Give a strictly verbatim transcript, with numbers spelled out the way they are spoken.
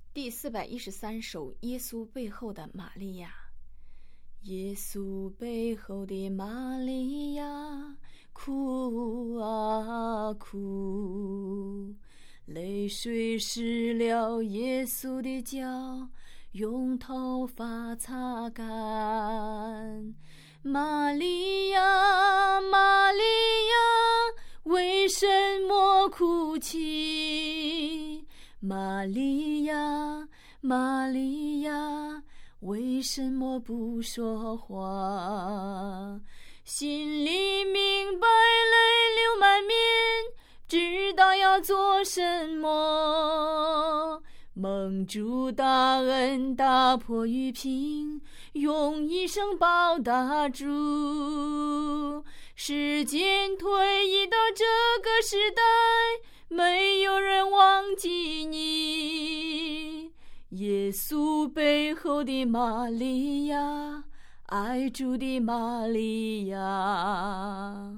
第四百一十三首，耶稣背后的玛利亚。耶稣背后的玛利亚，哭啊哭，泪水湿了耶稣的脚，用头发擦干。玛利亚，玛利亚，为什么哭泣？玛利亚，玛利亚，为什么不说话？心里明白，泪流满面，知道要做什么。蒙主大恩打破玉瓶，用一生报答主。时间推移到这个时代，没有人忘记你。耶稣背后的玛利亚，爱主的玛利亚。